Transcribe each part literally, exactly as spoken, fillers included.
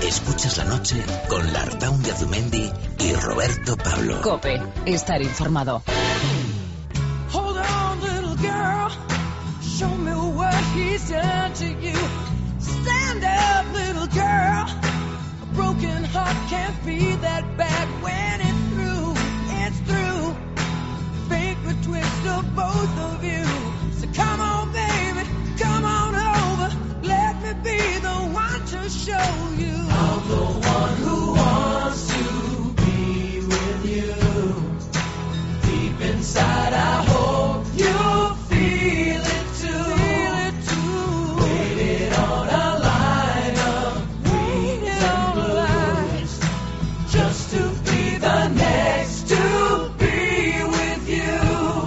Escuchas la noche con Lartaun de Azumendi y Roberto Pablo. COPE, estar informado. Hold on, little girl, show me what he's done to you. Stand up, little girl, a broken heart can't be that bad when it's through, it's through. Finger twist of both of you. So come on, baby, come on over. Let me be the one to show you. I'm the one who wants to be with you. Deep inside, I hope you feel it too. Feel it too. Waited on a line of greens and blues, just to be the next to be with you.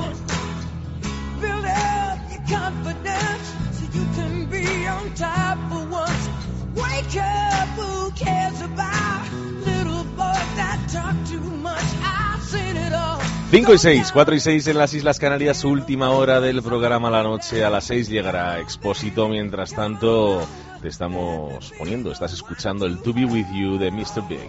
Build up your confidence so you can be on top for once. Wake up, who cares about little boys that talk too much? I've seen it all. cinco y seis, cuatro y seis en las Islas Canarias, última hora del programa La Noche. A las seis llegará Expósito. Mientras tanto, te estamos poniendo, estás escuchando el To Be With You de mister Big.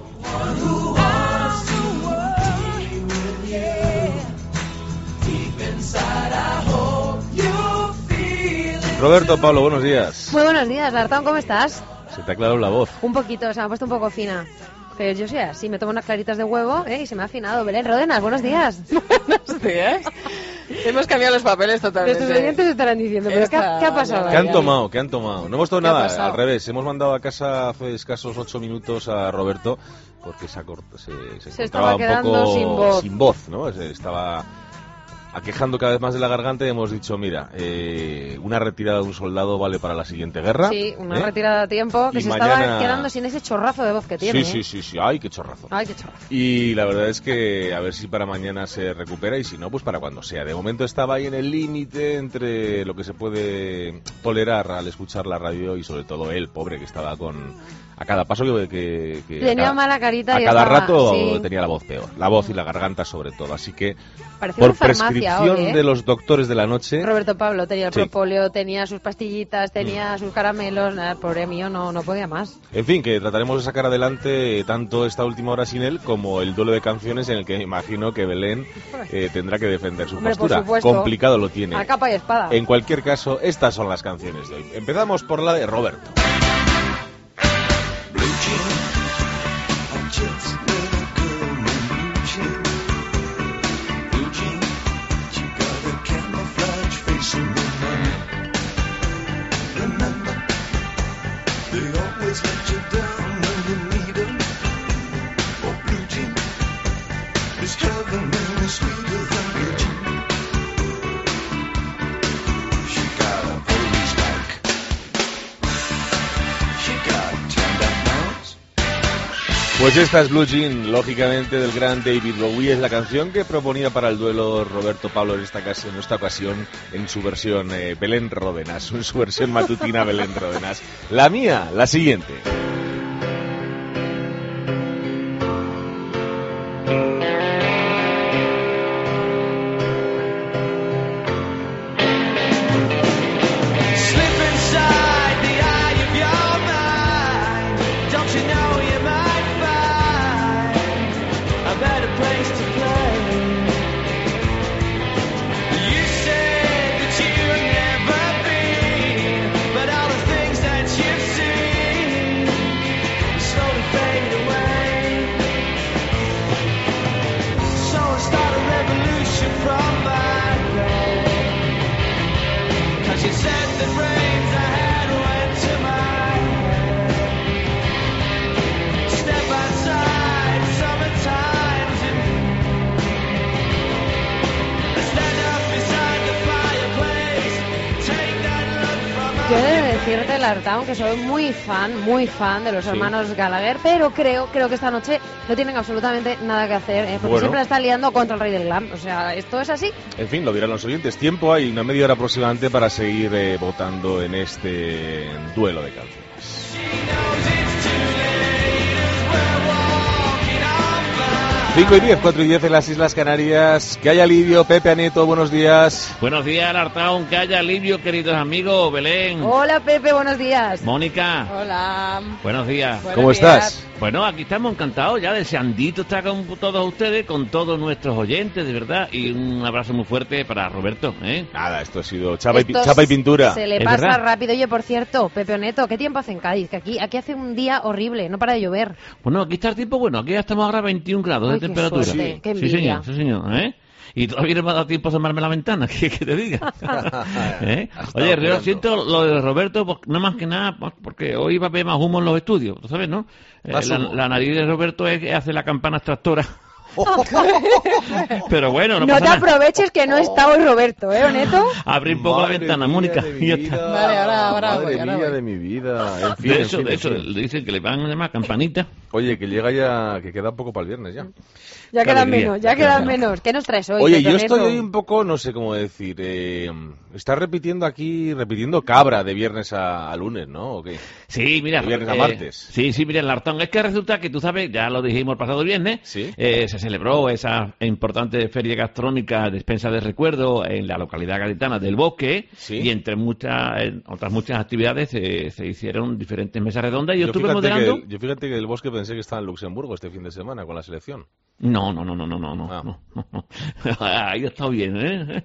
Roberto, Pablo, buenos días. Muy buenos días, Lartaun, ¿cómo estás? Se te ha aclarado la voz. Un poquito, se me ha puesto un poco fina. Pero yo soy así, me tomo unas claritas de huevo, ¿eh? Y se me ha afinado. Belén Ródenas, buenos días. Buenos días. Hemos cambiado los papeles totalmente. Nuestros oyentes estarán diciendo, ¿pero Esta... qué, qué ha pasado? ¿Qué han tomado? ¿Qué han tomado? No hemos tomado nada, al revés. Hemos mandado a casa hace escasos ocho minutos a Roberto porque se, acort... se, se, se encontraba estaba un poco sin voz. sin voz, ¿no? Se estaba aquejando cada vez más de la garganta y hemos dicho, mira, eh, una retirada de un soldado vale para la siguiente guerra. Sí, una ¿eh? retirada a tiempo que Y se mañana... estaba quedando sin ese chorrazo de voz que tiene. Sí, sí, sí, sí, ay, qué chorrazo. Ay, qué chorrazo. Y la verdad es que a ver si para mañana se recupera y si no, pues para cuando sea. De momento estaba ahí en el límite entre lo que se puede tolerar al escuchar la radio y sobre todo él, pobre, que estaba con... A cada paso que... que, que tenía cada, mala carita a y cada estaba, rato sí. tenía la voz peor. La voz y la garganta sobre todo. Así que parecía por una farmacia prescripción hoy, ¿eh? de los doctores de la noche... Roberto Pablo tenía el Sí. propóleo, tenía sus pastillitas, tenía sus caramelos. Nada, el pobre mío no, no podía más. En fin, que trataremos de sacar adelante tanto esta última hora sin él como el duelo de canciones en el que me imagino que Belén eh, tendrá que defender su Hombre, por postura. supuesto. Complicado lo tiene. A capa y espada. En cualquier caso, estas son las canciones de hoy. Empezamos por la de Roberto. Pues esta es Blue Jean, lógicamente del gran David Bowie. Es la canción que proponía para el duelo Roberto Pablo en esta ocasión, en esta ocasión en su versión eh, Belén Ródenas, en su versión matutina Belén Ródenas. La mía, la siguiente. Yo he de decirte, Lartaun, que soy muy fan, muy fan de los Sí. hermanos Gallagher, pero creo creo que esta noche no tienen absolutamente nada que hacer, ¿eh? Porque Bueno. siempre la están liando contra el rey del glam. O sea, esto es así. En fin, lo dirán los oyentes. Tiempo hay, una media hora aproximadamente para seguir eh, votando en este duelo de canciones. cinco y diez, cuatro y diez en las Islas Canarias. Que haya alivio, Pepe Aneto, buenos días. Buenos días, Lartaun, que haya alivio, queridos amigos. Belén. Hola, Pepe, buenos días. Mónica. Hola. Buenos días. Buenos ¿Cómo días. estás? Bueno, aquí estamos encantados ya, deseandito estar con todos ustedes, con todos nuestros oyentes, de verdad. Y un abrazo muy fuerte para Roberto, ¿eh? Nada, esto ha sido chapa y, pi- Esto chapa y pintura. Se le Es pasa verdad. rápido. Oye, por cierto, Pepe Oneto, ¿qué tiempo hace en Cádiz? Que aquí, aquí hace un día horrible, no para de llover. Bueno, aquí está el tiempo bueno, aquí ya estamos ahora a veintiún grados Ay, de qué temperatura. suerte, sí, qué sí, envidia. señor, sí, señor, ¿eh? Y todavía no me ha dado tiempo a asomarme a la ventana, ¿qué que te diga? ¿Eh? Ha estado Oye, yo curando. siento lo de Roberto, pues, no más que nada, pues, porque hoy va a haber más humo en los estudios, ¿tú sabes, no? Eh, Más la, humo. la nariz de Roberto es que hace la campana extractora. Pero bueno, no, No, pasa te nada. aproveches que no está hoy Roberto, ¿eh, Oneto? Abrir un poco Madre la ventana, mía Mónica. de mi y ya está. vida, Vale, ahora- ahora Madre voy, ahora mía voy. de mi vida. En fin, De en eso, fin, de en eso, fin. le dicen que le van a llamar campanita. Oye, que llega ya, que queda poco para el viernes ya. Ya Qué quedan alegría, menos, ya qué quedan alegría. menos. ¿Qué nos traes hoy, Oye, Pepe yo estoy Oneto? hoy un poco, no sé cómo decir, eh, está repitiendo aquí, repitiendo cabra de viernes a, a lunes, ¿no? ¿O qué? Sí, mira. De viernes a eh, martes. Sí, sí, mira, el Lartón. Es que resulta que tú sabes, ya lo dijimos el pasado viernes, Sí. eh, se celebró esa importante feria gastronómica Despensa de Recuerdo en la localidad gaditana del Bosque. Sí. Y entre muchas eh, otras muchas actividades eh, se hicieron diferentes mesas redondas y yo, Yo estuve fíjate, moderando. que, yo fíjate que del Bosque pensé que estaba en Luxemburgo este fin de semana con la selección. No, no, no, no, no, no, no. Ah. no, no. Ahí ha estado bien, ¿eh?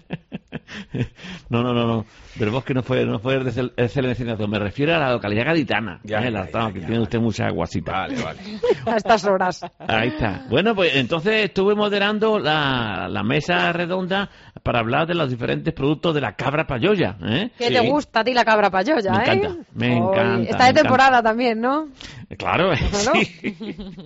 No, no, no, no. Del Bosque no fue, no fue el de cel- el seleccionado. Me refiero a la localidad gaditana. Ya, ¿eh? El ya, Lartón, ya, que ya, tiene vale. usted mucha guasita. Vale, vale. A estas horas. Ahí está. Bueno, pues entonces estuve moderando la, la mesa redonda para hablar de los diferentes productos de la cabra payoya, ¿eh? ¿Qué Sí. te gusta a ti la cabra payoya, Me eh? encanta, me Hoy- encanta, Está me de temporada también, ¿no? Eh, Claro, Claro. sí.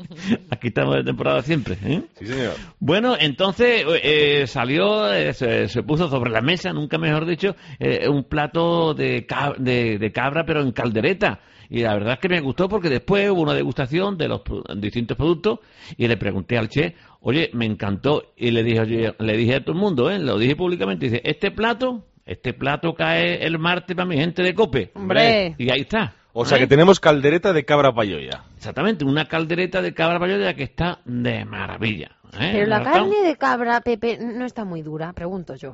Aquí estamos de temporada siempre, ¿eh? Sí, señor. Bueno, entonces eh, salió, eh, se, se puso sobre la mesa, nunca mejor dicho, eh, un plato de, ca- de, de cabra, pero en caldereta. Y la verdad es que me gustó porque después hubo una degustación de los pro- distintos productos y le pregunté al chef, oye, me encantó. Y le dije, oye, le dije a todo el mundo, ¿eh? Lo dije públicamente, dice, este plato, este plato cae el martes para mi gente de COPE. Hombre. Y ahí está. O sea ¿eh? que tenemos caldereta de cabra payoya. Exactamente, una caldereta de cabra payoya que está de maravilla. ¿eh? Pero la ¿Está? carne de cabra, Pepe, no está muy dura, pregunto yo.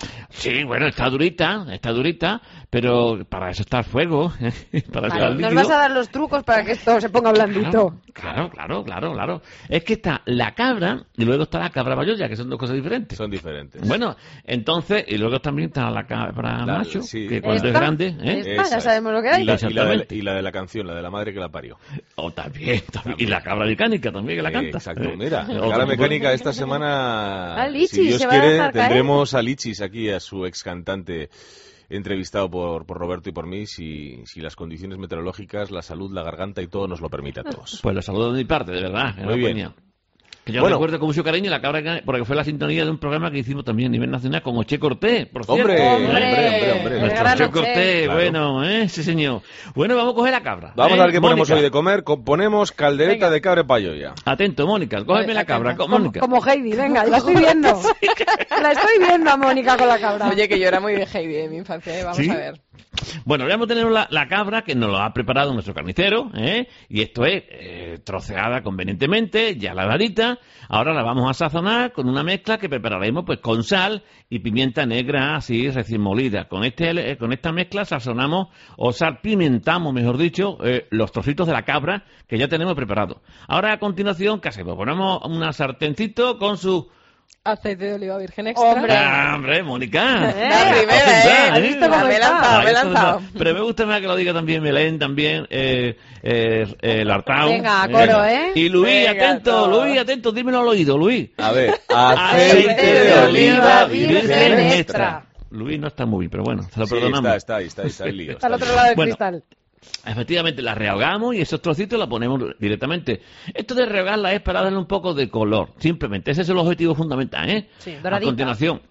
Sí, bueno, está durita, está durita, pero para eso está el fuego, ¿eh? Para eso Vale, el nos líquido. vas a dar los trucos para que esto se ponga blandito. Claro, claro, claro, claro. Es que está la cabra y luego está la cabra payoya, que son dos cosas diferentes. Son diferentes. Bueno, entonces, y luego también está la cabra La- macho, sí. que cuando es Esta, grande, ¿eh? esta, Esa ya es. sabemos lo que hay. Y la, y, la de, Exactamente. y la de la canción, la de la madre que la parió. O también, también, y la cabra mecánica también, que la Eh, canta. Exacto. ¿eh? Mira, Otra- cabra mecánica esta semana, A Lichis si Dios se va a quiere, dejar caer. tendremos a Lichis aquí, a su ex cantante entrevistado por, por Roberto y por mí, si, si las condiciones meteorológicas, la salud, la garganta y todo nos lo permite a todos. Pues los saludo de mi parte, de verdad. Muy bien. Enhorabuena. Que yo Bueno. recuerdo con mucho cariño la cabra que- porque fue la sintonía de un programa que hicimos también a nivel nacional con Oche Cortés, por cierto. Hombre, ¿eh? hombre, hombre, hombre. El Nuestro gran Oche Oche. Cortés, Claro. bueno, ¿eh? Sí, señor. Bueno, vamos a coger la cabra. Vamos ¿eh? a ver qué ponemos Mónica. hoy de comer. Co- Ponemos caldereta Venga. de cabra payoya. Atento, Mónica, cógeme la cabra, co- Como, Mónica. como Heidi, venga, la estoy viendo. La estoy viendo a Mónica con la cabra. Oye, que yo era muy de Heidi en mi infancia, ¿eh? Vamos ¿Sí? a ver. Bueno, ya hemos tenido la, la cabra que nos lo ha preparado nuestro carnicero, ¿eh? Y esto es eh, troceada convenientemente, ya lavadita. Ahora la vamos a sazonar con una mezcla que prepararemos pues con sal y pimienta negra así recién molida. Con este eh, con esta mezcla sazonamos o salpimentamos, mejor dicho, eh, los trocitos de la cabra que ya tenemos preparado. Ahora a continuación, ¿qué hacemos? Ponemos una sartencito con su... Aceite de oliva virgen extra. Hombre. Ah, hombre, Mónica. ¿Eh? La primera, Apunta, ¿eh? ¿Has visto cómo Me he está? lanzado, me he Ahí está, lanzado. Pero me gusta más que lo diga también Belén, también eh, eh, eh, Lartao. Venga, coro, ¿eh? Y Luis, Venga, atento, todo. Luis, atento, dímelo al oído, Luis. A ver, Aceite aceite de oliva virgen extra. extra. Luis no está muy bien, pero bueno, se lo Sí, perdonamos. está, está ahí, está ahí, está el lío. Está al está otro el lado del Bueno. cristal. Efectivamente, la rehogamos y esos trocitos la ponemos directamente. Esto de rehogarla es para darle un poco de color, simplemente. Ese es el objetivo fundamental, ¿eh? Sí, a doradita. continuación,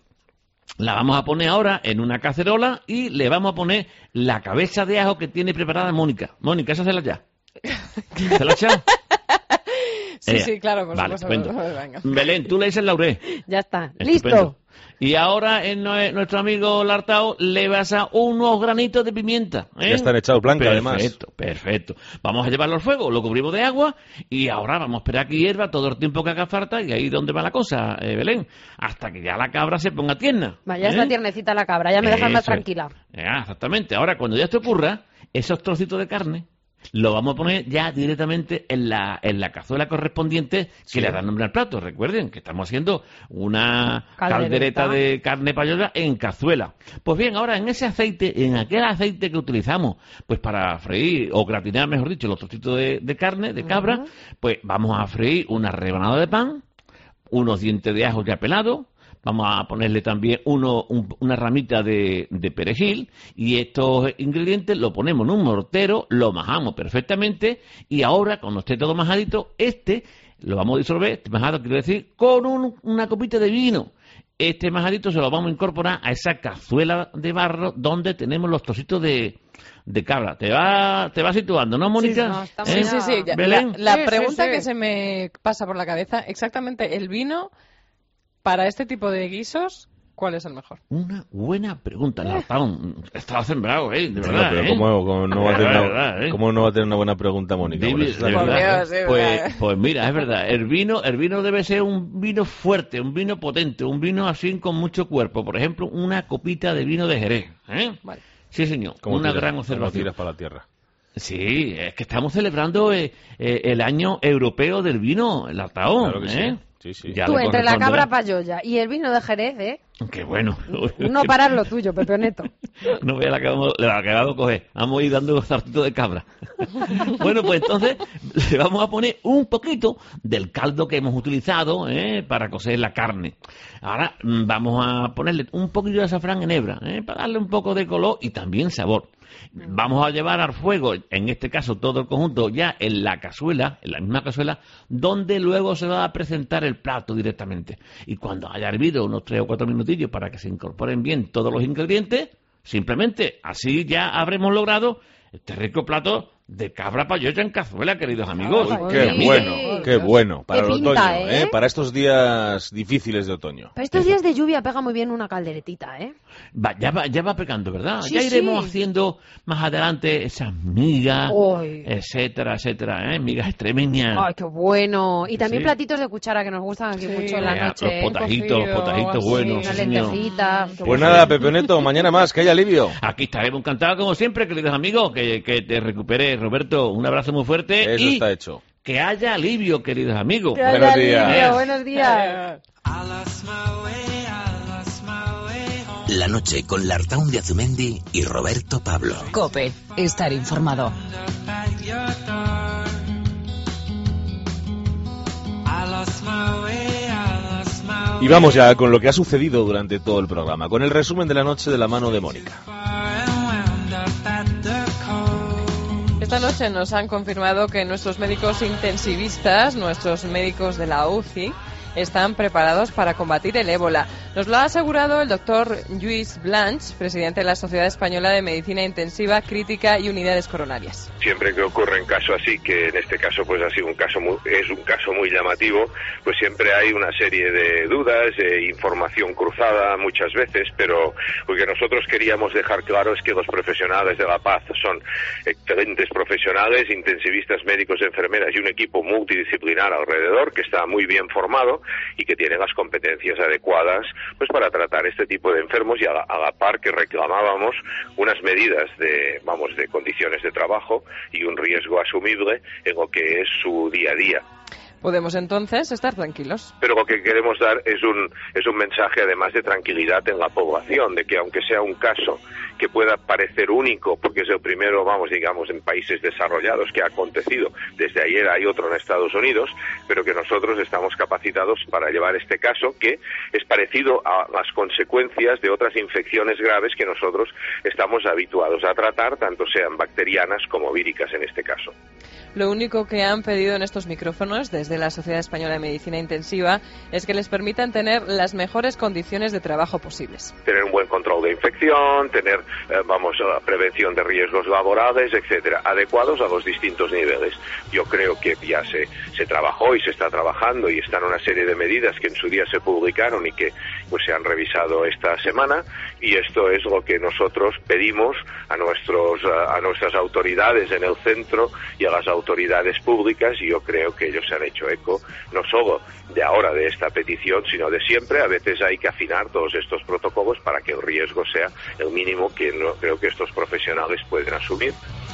la vamos a poner ahora en una cacerola y le vamos a poner la cabeza de ajo que tiene preparada Mónica. Mónica, esa se la ya. ¿Se la ha echado? Sí, Eh, sí, claro, por vale, supuesto. estupendo. Venga. Belén, tú le dices laurel. Ya está. Estupendo. Listo. Y ahora en nue- nuestro amigo Lartao le vas a unos granitos de pimienta. ¿eh? Ya están echados blanca, perfecto, además. Perfecto, perfecto. Vamos a llevarlo al fuego, lo cubrimos de agua y ahora vamos a esperar que hierva todo el tiempo que haga falta y ahí donde va la cosa, eh, Belén, hasta que ya la cabra se ponga tierna. Vaya, ¿eh? está tiernecita la cabra, ya me dejas más Eso es. tranquila. Ya, exactamente. Ahora, cuando ya esto ocurra, esos trocitos de carne lo vamos a poner ya directamente en la, en la cazuela correspondiente que Sí. le da nombre al plato. Recuerden que estamos haciendo una Caldereta. caldereta de carne payola en cazuela. Pues bien, ahora en ese aceite, en aquel aceite que utilizamos pues para freír o gratinar, mejor dicho, los trocitos de, de carne, de cabra, Ujú. pues vamos a freír una rebanada de pan, unos dientes de ajo ya pelados, vamos a ponerle también uno, un- una ramita de, de perejil y estos ingredientes lo ponemos en un mortero, lo majamos perfectamente y ahora, cuando esté todo majadito, este lo vamos a disolver, este majado quiero decir, con un- una copita de vino. Este majadito se lo vamos a incorporar a esa cazuela de barro donde tenemos los trocitos de, de cabra. ¿Te va, te va situando, no, Mónica? no, está muy ¿Eh? Sí, sí, sí. ya- Belén. La, la Sí, sí, pregunta sí. que se me pasa por la cabeza, exactamente, el vino, para este tipo de guisos, ¿cuál es el mejor? Una buena pregunta, Lartón. Estaba sembrado, ¿eh? De Bueno, verdad, pero ¿eh? ¿cómo, cómo no va a De tener verdad, una, ¿eh? ¿cómo no va a tener una buena pregunta, Mónica? David, Por eso de está Por verdad. Dios, de pues, verdad. pues mira, es verdad. El vino, el vino debe ser un vino fuerte, un vino potente, un vino así con mucho cuerpo. Por ejemplo, una copita de vino de Jerez. ¿eh? Vale. Sí, señor. ¿Cómo Una tiras- gran cómo observación. tiras para la tierra? Sí, es que estamos celebrando eh, eh, el año europeo del vino, el Artaón. Claro que sí. ¿eh? Sí, sí. Ya Tú, le entre la corresponderá. cabra payolla y el vino de Jerez, ¿eh? Qué bueno. No parar lo tuyo, Pepeoneto. No vea la que vamos, la que vamos a coger. Vamos a ir dando un zartito de cabra. Bueno, pues entonces le vamos a poner un poquito del caldo que hemos utilizado ¿eh? para cocer la carne. Ahora mm, vamos a ponerle un poquito de azafrán en hebra ¿eh? para darle un poco de color y también sabor. Vamos a llevar al fuego, en este caso todo el conjunto, ya en la cazuela, en la misma cazuela, donde luego se va a presentar el plato directamente. Y cuando haya hervido unos tres o cuatro minutillos para que se incorporen bien todos los ingredientes, simplemente así ya habremos logrado este rico plato de cabra payolla en cazuela, queridos amigos. Ay, Qué Sí. bueno, qué bueno. Para Qué el pinta, otoño, ¿eh? ¿eh? Para estos días difíciles de otoño. Para estos días de lluvia pega muy bien una calderetita, ¿eh? Va, ya, va, ya va pegando, ¿verdad? Sí, ya iremos sí. haciendo más adelante esas migas, Ay. etcétera, etcétera, ¿eh? Migas extremeñas. Ay, qué bueno. Y también Sí. platitos de cuchara que nos gustan aquí Sí. mucho en la Eh, noche. los ¿eh? potajitos, cocido, potajitos así, buenos, Una sí, señor. lentejita. qué Pues bueno. nada, Pepeoneto, mañana más, que haya alivio. Aquí estaremos encantados como siempre, queridos amigos, que, que te recupere, Roberto. Un abrazo muy fuerte Eso y está hecho. que haya alivio, queridos amigos. Que haya Buenos días. alivio, buenos días. La noche con Lartaun de Azumendi y Roberto Pablo. Cope, estar informado. Y vamos ya con lo que ha sucedido durante todo el programa, con el resumen de la noche de la mano de Mónica. Esta noche nos han confirmado que nuestros médicos intensivistas, nuestros médicos de la U C I, están preparados para combatir el ébola. Nos lo ha asegurado el doctor Lluís Blanch, presidente de la Sociedad Española de Medicina Intensiva, Crítica y Unidades Coronarias. Siempre que ocurre un caso así, que en este caso pues ha sido un caso muy, es un caso muy llamativo, pues siempre hay una serie de dudas, e información cruzada muchas veces, pero lo que nosotros queríamos dejar claro es que los profesionales de La Paz son excelentes profesionales, intensivistas, médicos, enfermeras y un equipo multidisciplinar alrededor que está muy bien formado y que tiene las competencias adecuadas pues para tratar este tipo de enfermos y a la, a la par que reclamábamos unas medidas de, vamos, de condiciones de trabajo y un riesgo asumible en lo que es su día a día. Podemos entonces estar tranquilos. Pero lo que queremos dar es un, es un mensaje además de tranquilidad en la población, de que aunque sea un caso que pueda parecer único, porque es el primero, vamos, digamos, en países desarrollados que ha acontecido, desde ayer hay otro en Estados Unidos, pero que nosotros estamos capacitados para llevar este caso, que es parecido a las consecuencias de otras infecciones graves que nosotros estamos habituados a tratar, tanto sean bacterianas como víricas en este caso. Lo único que han pedido en estos micrófonos desde la Sociedad Española de Medicina Intensiva es que les permitan tener las mejores condiciones de trabajo posibles. Tener un buen control de infección, tener, eh, vamos, la prevención de riesgos laborales, etcétera, adecuados a los distintos niveles. Yo creo que ya se, se trabajó y se está trabajando y están una serie de medidas que en su día se publicaron y que pues se han revisado esta semana, y esto es lo que nosotros pedimos a nuestros a nuestras autoridades en el centro y a las autoridades públicas, y yo creo que ellos se han hecho eco no solo de ahora de esta petición, sino de siempre. A veces hay que afinar todos estos protocolos para que el riesgo sea el mínimo que no creo que estos profesionales pueden asumir.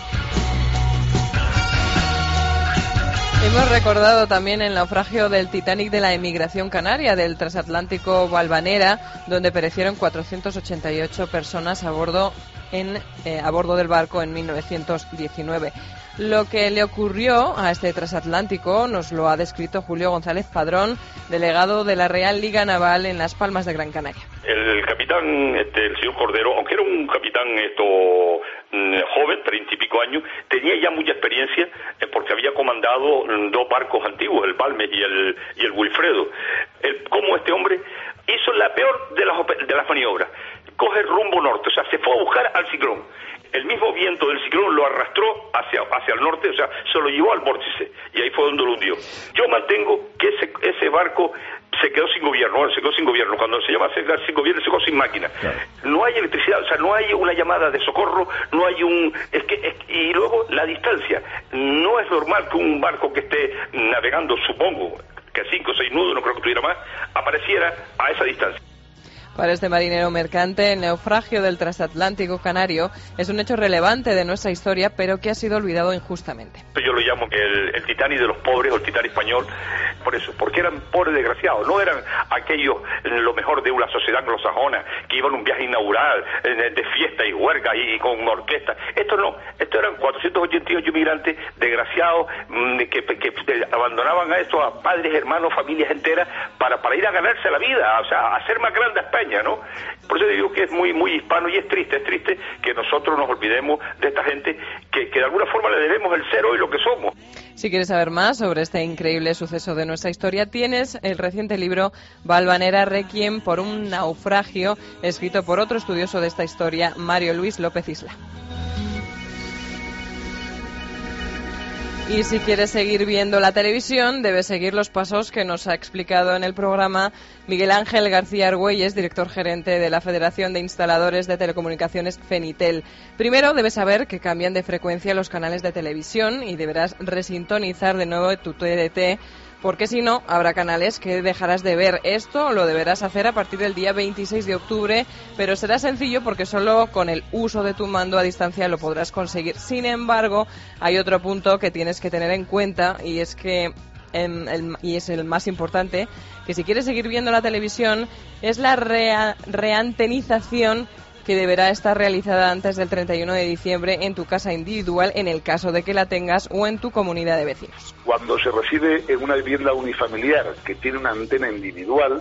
Hemos recordado también el naufragio del Titanic de la emigración canaria del transatlántico Valvanera, donde perecieron cuatrocientas ochenta y ocho personas a bordo en eh, a bordo del barco en mil novecientos diecinueve. Lo que le ocurrió a este transatlántico nos lo ha descrito Julio González Padrón, delegado de la Real Liga Naval en Las Palmas de Gran Canaria. El capitán, este, el señor Cordero, aunque era un capitán esto joven, treinta y pico años, tenía ya mucha experiencia eh, porque había comandado dos barcos antiguos, el Balmes y el y el Wilfredo. El, como este hombre hizo la peor de las de las maniobras, coge rumbo norte, o sea, se fue a buscar al ciclón. El mismo viento del ciclón lo arrastró hacia hacia el norte, o sea, se lo llevó al vórtice, y ahí fue donde lo hundió. Yo mantengo que ese ese barco se quedó sin gobierno, se quedó sin gobierno. Cuando se llama se quedó sin gobierno, se quedó sin máquina. Claro. No hay electricidad, o sea, no hay una llamada de socorro, no hay un... Es que, es, y luego la distancia. No es normal que un barco que esté navegando, supongo, que a cinco o seis nudos, no creo que tuviera más, apareciera a esa distancia. Para este marinero mercante, el naufragio del transatlántico canario es un hecho relevante de nuestra historia, pero que ha sido olvidado injustamente. Yo lo llamo el, el Titanic de los pobres, o el Titanic español, por eso, porque eran pobres desgraciados, no eran aquellos, lo mejor de una sociedad anglosajona, que iban a un viaje inaugural, de fiesta y huelga y con una orquesta. Estos no, estos eran cuatrocientos ochenta y ocho migrantes desgraciados que, que, que abandonaban a estos, a padres, hermanos, familias enteras, para, para ir a ganarse la vida, o sea, a hacer más grande a España, ¿no? Por eso digo que es muy muy hispano, y es triste, es triste que nosotros nos olvidemos de esta gente que, que de alguna forma le debemos el ser hoy lo que somos. Si quieres saber más sobre este increíble suceso de nuestra historia, tienes el reciente libro Valvanera Requiem por un naufragio, escrito por otro estudioso de esta historia, Mario Luis López Isla. Y si quieres seguir viendo la televisión, debes seguir los pasos que nos ha explicado en el programa Miguel Ángel García Argüelles, director gerente de la Federación de Instaladores de Telecomunicaciones Fenitel. Primero, debes saber que cambian de frecuencia los canales de televisión y deberás resintonizar de nuevo tu T D T, porque si no, habrá canales que dejarás de ver. Esto lo deberás hacer a partir del día veintiséis de octubre, pero será sencillo porque solo con el uso de tu mando a distancia lo podrás conseguir. Sin embargo, hay otro punto que tienes que tener en cuenta, y es que en el, y es el más importante, que si quieres seguir viendo la televisión, es la rea, reantenización, que deberá estar realizada antes del treinta y uno de diciembre en tu casa individual, en el caso de que la tengas, o en tu comunidad de vecinos. Cuando se reside en una vivienda unifamiliar que tiene una antena individual,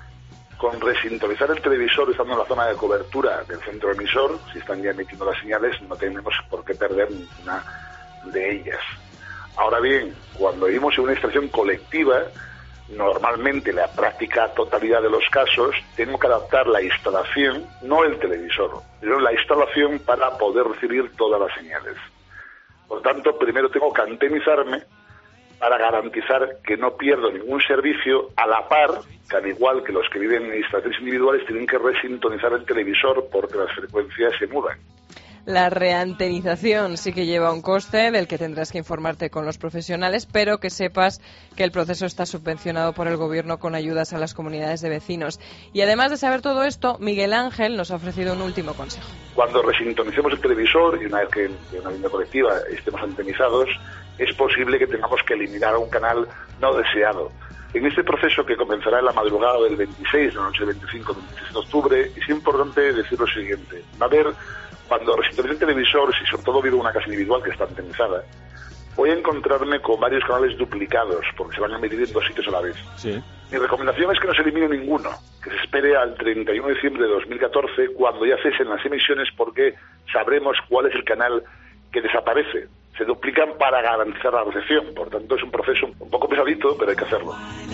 con resintonizar el televisor estando en la zona de cobertura del centro emisor, si están ya emitiendo las señales, no tenemos por qué perder ninguna de ellas. Ahora bien, cuando vivimos en una instalación colectiva, normalmente la práctica totalidad de los casos tengo que adaptar la instalación, no el televisor, pero la instalación para poder recibir todas las señales. Por tanto, primero tengo que antenizarme para garantizar que no pierdo ningún servicio, a la par que, al igual que los que viven en instalaciones individuales, tienen que resintonizar el televisor porque las frecuencias se mudan. La reantenización sí que lleva un coste del que tendrás que informarte con los profesionales, pero que sepas que el proceso está subvencionado por el gobierno con ayudas a las comunidades de vecinos. Y además de saber todo esto, Miguel Ángel nos ha ofrecido un último consejo. Cuando resintonicemos el televisor y una vez que en una vivienda colectiva estemos antenizados, es posible que tengamos que eliminar un canal no deseado. En este proceso, que comenzará en la madrugada del veintiséis, la noche del veinticinco al veintiséis de octubre, es importante decir lo siguiente. Va a haber, cuando resintonice el televisor, si sobre todo vivo en una casa individual que está antenizada, voy a encontrarme con varios canales duplicados, porque se van a emitir en dos sitios a la vez. Sí. Mi recomendación es que no se elimine ninguno, que se espere al treinta y uno de diciembre de dos mil catorce, cuando ya cesen las emisiones, porque sabremos cuál es el canal que desaparece. se duplican para garantizar la recepción. Por tanto, es un proceso un poco pesadito, pero hay que hacerlo.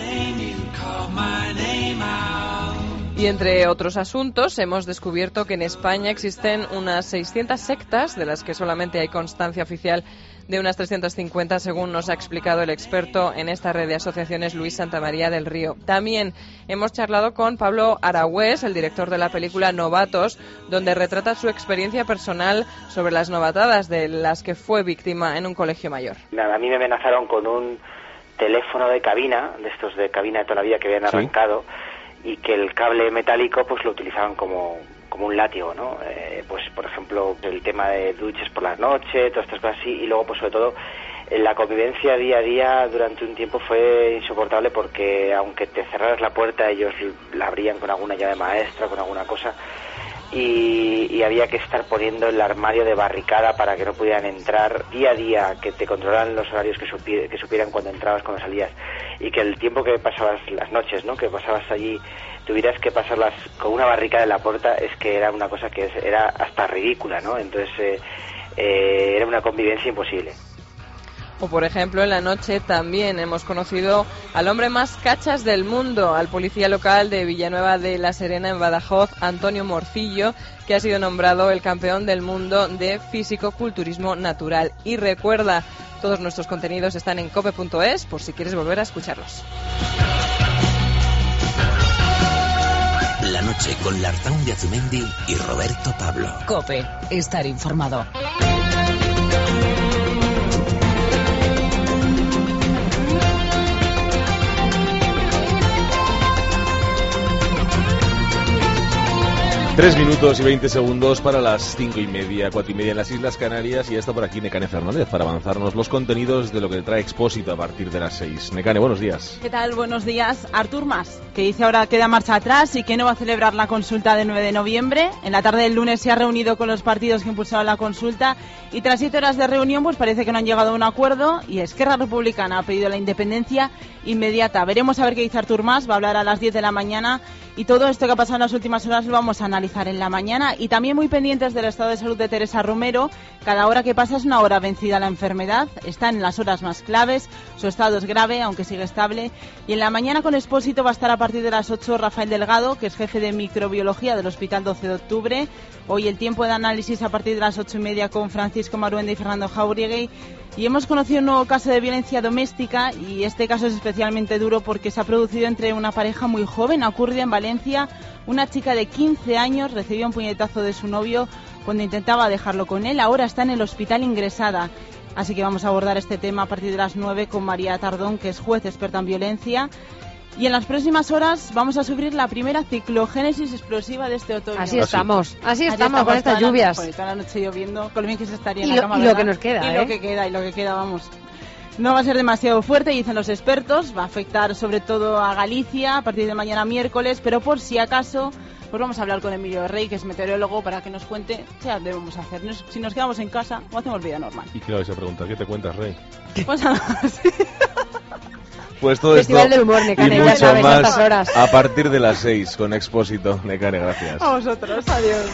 Y entre otros asuntos, hemos descubierto que en España existen unas seiscientas sectas, de las que solamente hay constancia oficial de unas trescientas cincuenta, según nos ha explicado el experto en esta red de asociaciones, Luis Santamaría del Río. También hemos charlado con Pablo Aragüés, el director de la película Novatos, donde retrata su experiencia personal sobre las novatadas de las que fue víctima en un colegio mayor. Nada, a mí me amenazaron con un teléfono de cabina, de estos de cabina de toda la vida que habían arrancado, ¿sí? Y que el cable metálico pues lo utilizaban como, como un látigo, ¿no? Eh, pues por ejemplo el tema de duches por la noche, todas estas cosas así, y luego pues sobre todo la convivencia día a día durante un tiempo fue insoportable porque aunque te cerraras la puerta ellos la abrían con alguna llave maestra, con alguna cosa, y, y había que estar poniendo el armario de barricada para que no pudieran entrar día a día, que te controlaran los horarios, que, supi- que supieran cuando entrabas, cuando salías, y que el tiempo que pasabas, las noches, ¿no?, que pasabas allí, tuvieras que pasarlas con una barricada en la puerta, es que era una cosa que era hasta ridícula, ¿no? Entonces eh, eh, era una convivencia imposible. O, por ejemplo, en la noche también hemos conocido al hombre más cachas del mundo, al policía local de Villanueva de la Serena, en Badajoz, Antonio Morcillo, que ha sido nombrado el campeón del mundo de físico-culturismo natural. Y recuerda, todos nuestros contenidos están en cope punto es, por si quieres volver a escucharlos. La noche con Lartaun de Azumendi y Roberto Pablo. COPE, estar informado. Tres minutos y veinte segundos para las cinco y media, cuatro y media en las Islas Canarias, y ya está por aquí Nekane Fernández para avanzarnos los contenidos de lo que trae Expósito a partir de las seis. Nekane, buenos días. ¿Qué tal? Buenos días. Artur Mas, que dice ahora que da marcha atrás y que no va a celebrar la consulta del nueve de noviembre. En la tarde del lunes se ha reunido con los partidos que impulsaron la consulta y tras siete horas de reunión pues parece que no han llegado a un acuerdo y Esquerra Republicana ha pedido la independencia inmediata. Veremos a ver qué dice Artur Mas, va a hablar a las diez de la mañana y todo esto que ha pasado en las últimas horas lo vamos a analizar en la mañana, y también muy pendientes del estado de salud de Teresa Romero. Cada hora que pasa es una hora vencida la enfermedad, está en las horas más claves, su estado es grave aunque sigue estable, y en la mañana con Expósito va a estar a partir de las ocho Rafael Delgado, que es jefe de microbiología del Hospital doce de octubre. Hoy el tiempo de análisis a partir de las ocho y media con Francisco Maruenda y Fernando Jauregui. Y hemos conocido un nuevo caso de violencia doméstica, y este caso es especialmente duro porque se ha producido entre una pareja muy joven. Ha ocurrido en Valencia. Una chica de quince años recibió un puñetazo de su novio cuando intentaba dejarlo con él. Ahora está en el hospital ingresada. Así que vamos a abordar este tema a partir de las nueve con María Tardón, que es juez experta en violencia. Y en las próximas horas vamos a sufrir la primera ciclogénesis explosiva de este otoño. Así estamos, así estamos con estas lluvias. Por toda la noche lloviendo, con lo bien que se estaría en y la lo, cama. Y ¿verdad? lo que nos queda, Y ¿eh? lo que queda, y lo que queda, vamos. No va a ser demasiado fuerte, dicen los expertos, va a afectar sobre todo a Galicia a partir de mañana miércoles, pero por si acaso, pues vamos a hablar con Emilio Rey, que es meteorólogo, para que nos cuente qué debemos hacer. Si nos quedamos en casa o hacemos vida normal. ¿Y qué le vais a preguntar? ¿Qué te cuentas, Rey? Pues nada, sí. Pues todo Festival esto del humor, Nekane, y ya mucho sabes, a estas más horas. a partir de las seis con Expósito. Nekane, gracias. A vosotros, adiós.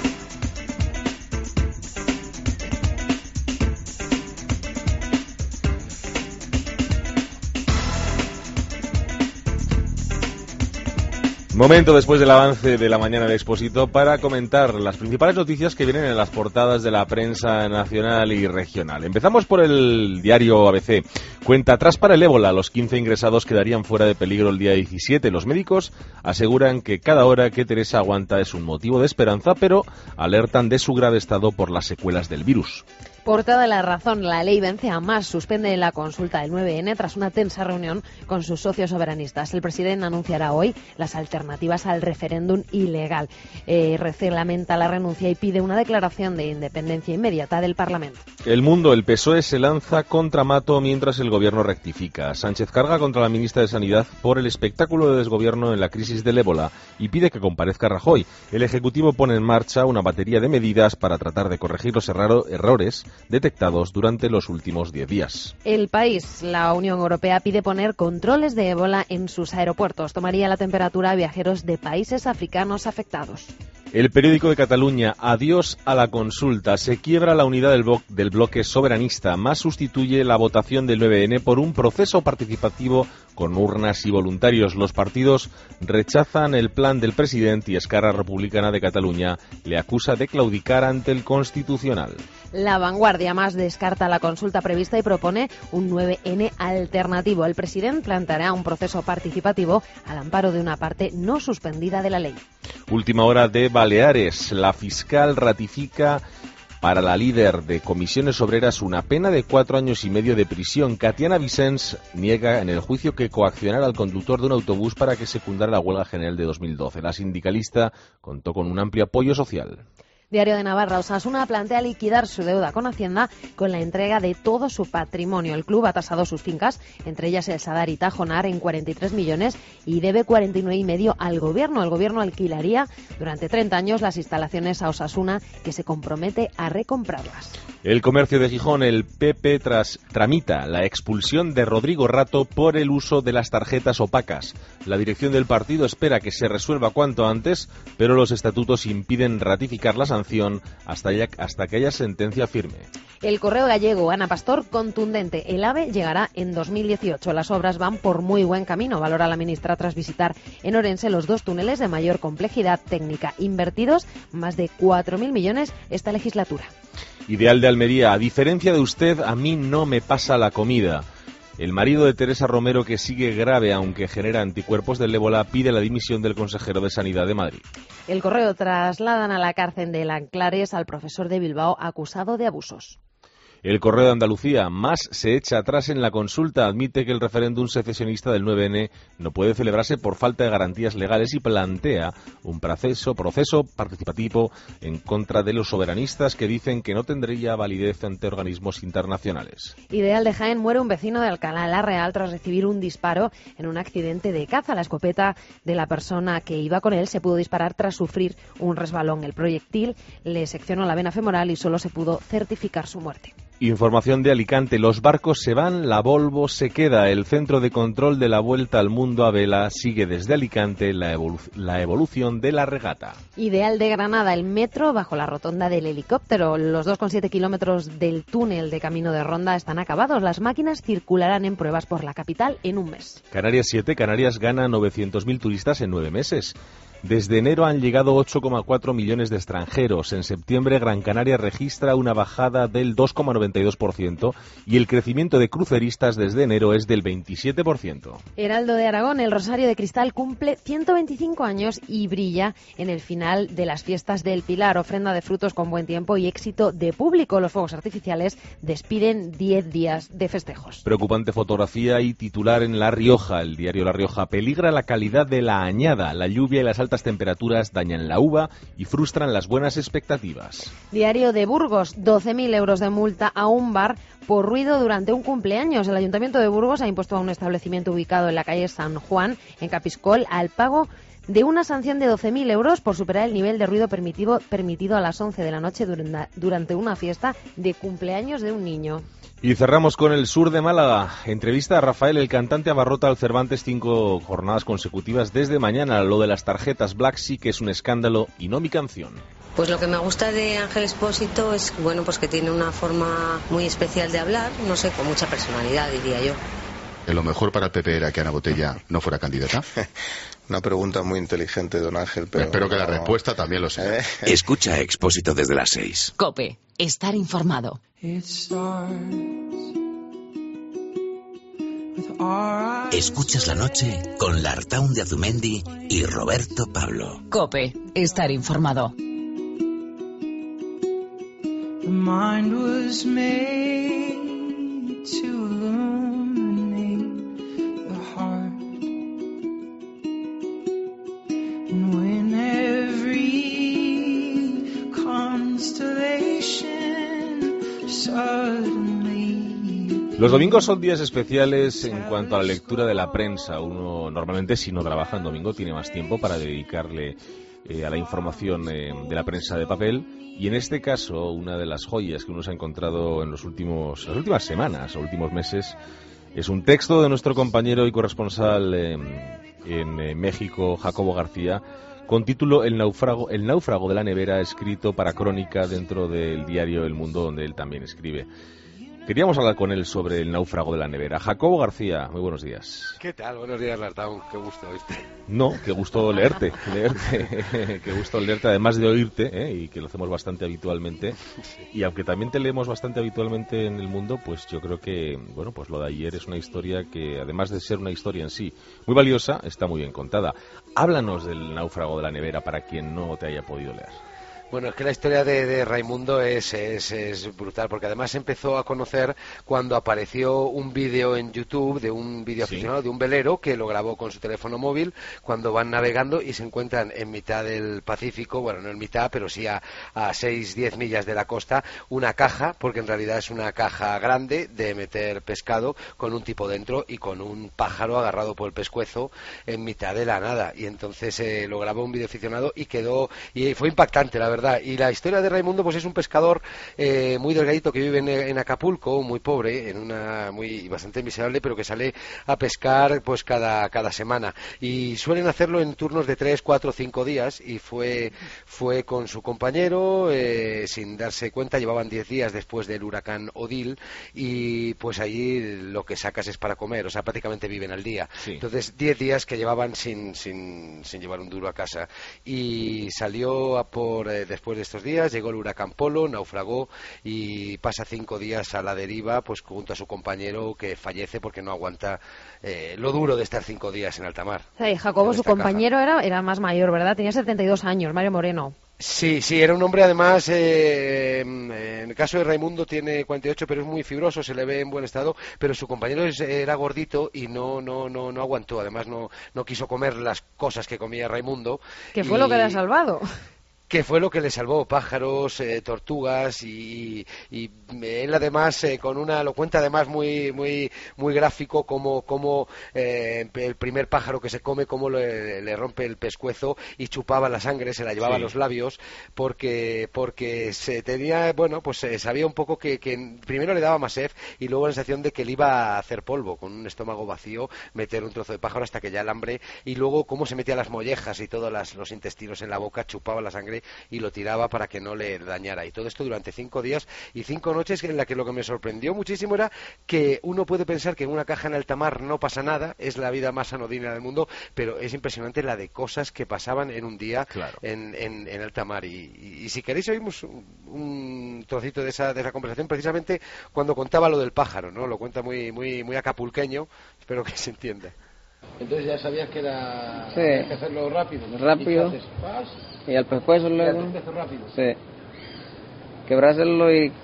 Momento después del avance de la mañana de Expósito para comentar las principales noticias que vienen en las portadas de la prensa nacional y regional. Empezamos por el diario A B C. Cuenta atrás para el ébola. Los quince ingresados quedarían fuera de peligro el día diecisiete. Los médicos aseguran que cada hora que Teresa aguanta es un motivo de esperanza, pero alertan de su grave estado por las secuelas del virus. Portada de La Razón, la ley vence a Mas, suspende la consulta del nueve ene tras una tensa reunión con sus socios soberanistas. El presidente anunciará hoy las alternativas al referéndum ilegal. Eh, lamenta la renuncia y pide una declaración de independencia inmediata del Parlamento. El Mundo, el P S O E se lanza contra Mato mientras el gobierno rectifica. Sánchez carga contra la ministra de Sanidad por el espectáculo de desgobierno en la crisis del ébola y pide que comparezca Rajoy. El Ejecutivo pone en marcha una batería de medidas para tratar de corregir los erraro- errores detectados durante los últimos diez días. El País, la Unión Europea pide poner controles de ébola en sus aeropuertos. Tomaría la temperatura a viajeros de países africanos afectados. El periódico de Cataluña, adiós a la consulta. Se quiebra la unidad del, blo- del bloque soberanista. Mas sustituye la votación del nueve ene por un proceso participativo con urnas y voluntarios. Los partidos rechazan el plan del presidente y Esquerra Republicana de Cataluña le acusa de claudicar ante el Constitucional. La Vanguardia más descarta la consulta prevista y propone un nueve ene alternativo. El presidente planteará un proceso participativo al amparo de una parte no suspendida de la ley. Última hora de Baleares. La fiscal ratifica para la líder de Comisiones Obreras una pena de cuatro años y medio de prisión. Catiana Vicens niega en el juicio que coaccionara al conductor de un autobús para que secundara la huelga general de dos mil doce. La sindicalista contó con un amplio apoyo social. Diario de Navarra, Osasuna plantea liquidar su deuda con Hacienda con la entrega de todo su patrimonio. El club ha tasado sus fincas, entre ellas el Sadar y Tajonar, en cuarenta y tres millones y debe cuarenta y nueve y medio al gobierno. El gobierno alquilaría durante treinta años las instalaciones a Osasuna, que se compromete a recomprarlas. El Comercio de Gijón, el P P tras, tramita la expulsión de Rodrigo Rato por el uso de las tarjetas opacas. La dirección del partido espera que se resuelva cuanto antes, pero los estatutos impiden ratificar la sanción hasta, ya, hasta que haya sentencia firme. El Correo Gallego, Ana Pastor, contundente. El AVE llegará en dos mil dieciocho. Las obras van por muy buen camino, valora la ministra tras visitar en Orense los dos túneles de mayor complejidad técnica, invertidos más de cuatro mil millones esta legislatura. Ideal de Almería, a diferencia de usted, a mí no me pasa la comida. El marido de Teresa Romero, que sigue grave aunque genera anticuerpos del ébola, pide la dimisión del consejero de Sanidad de Madrid. El Correo trasladan a la cárcel de Lanclares al profesor de Bilbao acusado de abusos. El Correo de Andalucía, más se echa atrás en la consulta, admite que el referéndum secesionista del nueve ene no puede celebrarse por falta de garantías legales y plantea un proceso, proceso participativo en contra de los soberanistas que dicen que no tendría validez ante organismos internacionales. Ideal de Jaén, muere un vecino de Alcalá la Real tras recibir un disparo en un accidente de caza. La escopeta de la persona que iba con él se pudo disparar tras sufrir un resbalón. El proyectil le seccionó la vena femoral y solo se pudo certificar su muerte. Información de Alicante. Los barcos se van, la Volvo se queda. El centro de control de la Vuelta al Mundo a vela sigue desde Alicante la, evolu- la evolución de la regata. Ideal de Granada, el metro bajo la rotonda del helicóptero. Los dos coma siete kilómetros del túnel de Camino de Ronda están acabados. Las máquinas circularán en pruebas por la capital en un mes. Canarias siete. Canarias gana novecientos mil turistas en nueve meses. Desde enero han llegado ocho coma cuatro millones de extranjeros. En septiembre, Gran Canaria registra una bajada del dos coma noventa y dos por ciento y el crecimiento de cruceristas desde enero es del veintisiete por ciento. Heraldo de Aragón, el Rosario de Cristal cumple ciento veinticinco años y brilla en el final de las fiestas del Pilar. Ofrenda de frutos con buen tiempo y éxito de público. Los fuegos artificiales despiden diez días de festejos. Preocupante fotografía y titular en La Rioja. El diario La Rioja: peligra la calidad de la añada. La lluvia y las altas temperaturas dañan la uva y frustran las buenas expectativas. Diario de Burgos, doce mil euros de multa a un bar por ruido durante un cumpleaños. El Ayuntamiento de Burgos ha impuesto a un establecimiento ubicado en la calle San Juan, en Capiscol, al pago de una sanción de doce mil euros por superar el nivel de ruido permitido, permitido a las once de la noche durante una fiesta de cumpleaños de un niño. Y cerramos con el sur de Málaga. Entrevista a Rafael, el cantante abarrota al Cervantes cinco jornadas consecutivas desde mañana. Lo de las tarjetas Black sí que es un escándalo y no mi canción. Pues lo que me gusta de Ángel Expósito es, bueno, pues que tiene una forma muy especial de hablar, no sé, con mucha personalidad, diría yo. Lo mejor para el P P era que Ana Botella no fuera candidata. Una pregunta muy inteligente, don Ángel, pero... Espero que no... la respuesta también lo sea. ¿Eh? Escucha a Expósito desde las seis. COPE. Estar informado. Escuchas la noche con Lartaun de Azumendi y Roberto Pablo. COPE. Estar informado. The mind was made to illuminate the heart. And when every constellation suddenly... Los domingos son días especiales en cuanto a la lectura de la prensa. Uno normalmente, si no trabaja en domingo, tiene más tiempo para dedicarle eh, a la información eh, de la prensa de papel. Y en este caso, una de las joyas que uno se ha encontrado en los últimos, las últimas semanas o últimos meses es un texto de nuestro compañero y corresponsal eh, en eh, México, Jacobo García, con título El náufrago, El náufrago de la nevera, escrito para Crónica dentro del diario El Mundo, donde él también escribe. Queríamos hablar con él sobre el náufrago de la nevera. Jacobo García, muy buenos días. ¿Qué tal? Buenos días, Lartaun. Qué gusto oírte. No, qué gusto leerte, leerte. Qué gusto leerte, además de oírte, ¿eh? Y que lo hacemos bastante habitualmente. Sí. Y aunque también te leemos bastante habitualmente en El Mundo, pues yo creo que, bueno, pues lo de ayer es una historia que, además de ser una historia en sí muy valiosa, está muy bien contada. Háblanos del náufrago de la nevera para quien no te haya podido leer. Bueno, es que la historia de, de Raimundo es, es, es brutal, porque además empezó a conocer cuando apareció un vídeo en YouTube de un vídeo aficionado, sí, de un velero que lo grabó con su teléfono móvil cuando van navegando y se encuentran en mitad del Pacífico, bueno, no en mitad, pero sí a, a seis, diez millas de la costa, una caja, porque en realidad es una caja grande de meter pescado con un tipo dentro y con un pájaro agarrado por el pescuezo en mitad de la nada. Y entonces eh, lo grabó un vídeo aficionado y quedó, y fue impactante, la verdad. Y la historia de Raimundo pues es un pescador eh, muy delgadito que vive en, en Acapulco, muy pobre, en una muy bastante miserable, pero que sale a pescar pues cada cada semana y suelen hacerlo en turnos de tres, cuatro, cinco días. Y fue fue con su compañero eh, sin darse cuenta, llevaban diez días después del huracán Odil y pues allí lo que sacas es para comer, o sea, prácticamente viven al día. Sí. Entonces diez días que llevaban sin sin sin llevar un duro a casa y salió a por eh, después de estos días, llegó el huracán Polo, naufragó y pasa cinco días a la deriva, pues junto a su compañero que fallece porque no aguanta eh, lo duro de estar cinco días en alta mar. Sí, Jacobo, su compañero era, era más mayor, ¿verdad? Tenía setenta y dos años, Mario Moreno. Sí, sí, era un hombre además, eh, en el caso de Raimundo tiene cuarenta y ocho, pero es muy fibroso, se le ve en buen estado, pero su compañero es, era gordito y no no no no aguantó, además no no quiso comer las cosas que comía Raimundo. ¿Qué fue y... lo que le ha salvado? Que fue lo que le salvó, pájaros, eh, tortugas y, y él además eh, con una lo cuenta además muy muy muy gráfico como como eh, el primer pájaro que se come como le, le rompe el pescuezo y chupaba la sangre, se la llevaba sí. a los labios porque porque se tenía, bueno, pues eh, sabía un poco que, que primero le daba más sed y luego la sensación de que le iba a hacer polvo con un estómago vacío, meter un trozo de pájaro hasta que ya el hambre y luego cómo se metía las mollejas y todos las, los intestinos en la boca, chupaba la sangre y lo tiraba para que no le dañara. Y todo esto durante cinco días y cinco noches en la que lo que me sorprendió muchísimo era que uno puede pensar que en una caja en alta mar no pasa nada, es la vida más anodina del mundo, pero es impresionante la de cosas que pasaban en un día claro. en, en, en alta mar. Y, y, y si queréis oímos un, un trocito de esa, de esa conversación precisamente cuando contaba lo del pájaro, ¿no? Lo cuenta muy, muy, muy acapulqueño, espero que se entienda. Entonces ya sabías que era sí. Había que hacerlo rápido, ¿no? Rápido. Y, y al pescuezo luego. Rápido. Sí. Quebrárselo y